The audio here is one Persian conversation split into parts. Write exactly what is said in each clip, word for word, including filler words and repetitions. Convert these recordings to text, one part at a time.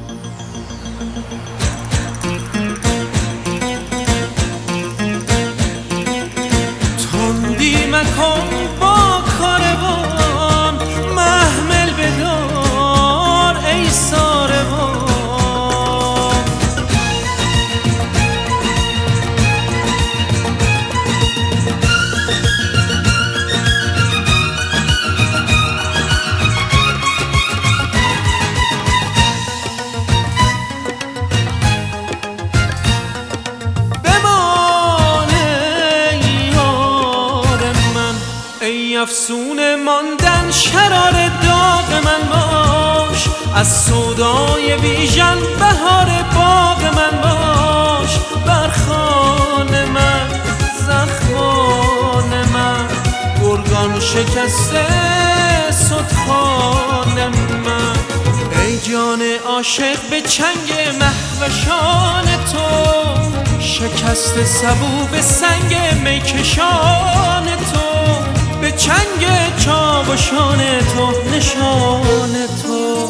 تندی مکن با کاروان، محمل بدار ای ساروان. افسون ماندن شرار داغ من باش، از سودای بیژن بهار باغ من باش. بر خان من زخمان من، گرگان شکسته ستخوان من. ای جان عاشق به چنگ مهوشان تو، شکست سبو به سنگ میکشان تو. به چنگ چاوشان تو نشان تو.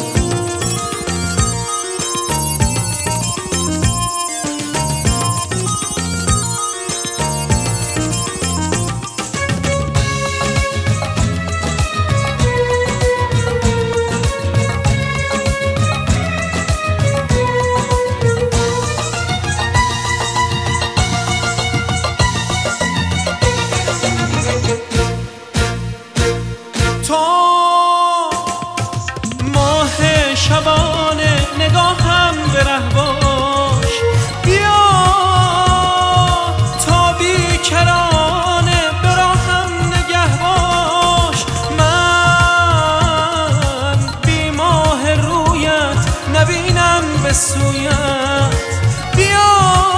شبانه نگاهم به ره باش، بیا تا بیکرانه به راهم نگه باش. من بی ماه رویت نبینم به سویت، بیا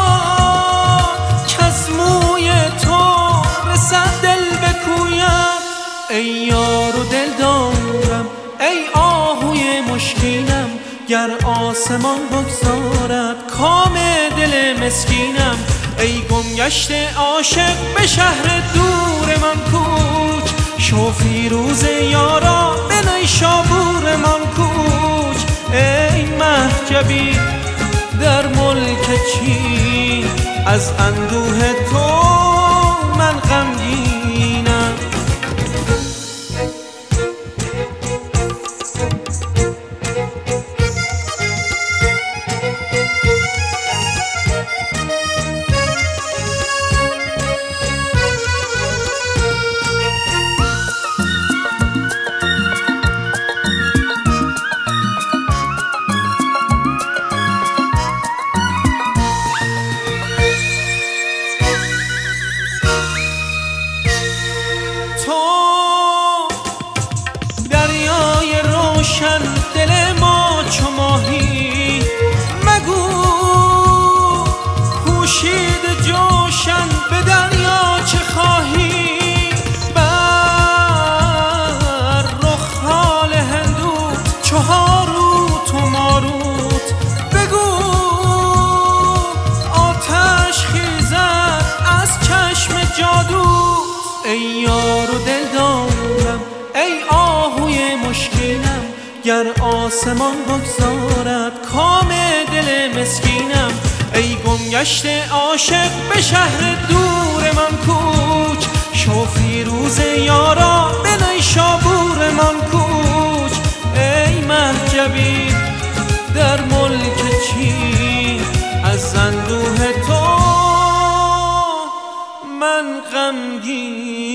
کز موی تو رسد دل به کویت. ای یار و دل دارم، ای آهوی مشکینم، گر آسمان بگذارد کام دل مسکینم. ای گمگشت عاشق به شهر دور من کوچ، شو فیروز یارا به نیشابور من کوچ. ای مهجبی در ملک چین، از اندوه تو من غمگینم. دل ما چو ماهی مگو، پوشید جوشن به دریا چه خواهی. بر رخال هندوت چهاروت و ماروت، بگو آتش خیزد از چشم جادوت. ای یار و دل دارم، ای آهوی مشکینم، گر آسمان بگذارد کام دل مسکینم. ای گمگشت عاشق به شهر دور من کوچ، شو فیروز یارا به نیشابور من کوچ. ای مهجبی در ملک چین، از اندوه تو من غمگین.